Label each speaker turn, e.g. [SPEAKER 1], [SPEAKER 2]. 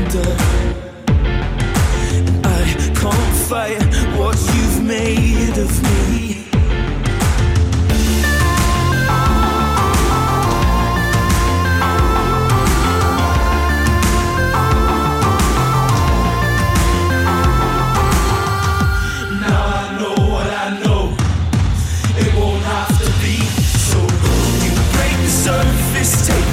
[SPEAKER 1] older. And I can't fight what you've made of me. Take